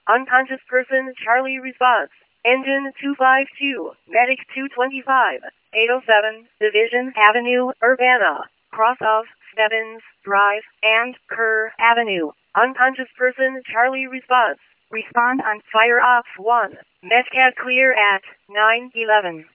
Unconscious person, Charlie response. Engine 252, Medic 225, 807, Division Avenue, Urbana, cross of Stebbins Drive and Kerr Avenue. Unconscious person, Charlie response. Respond on Fire Ops 1. Medcat clear at 9:11.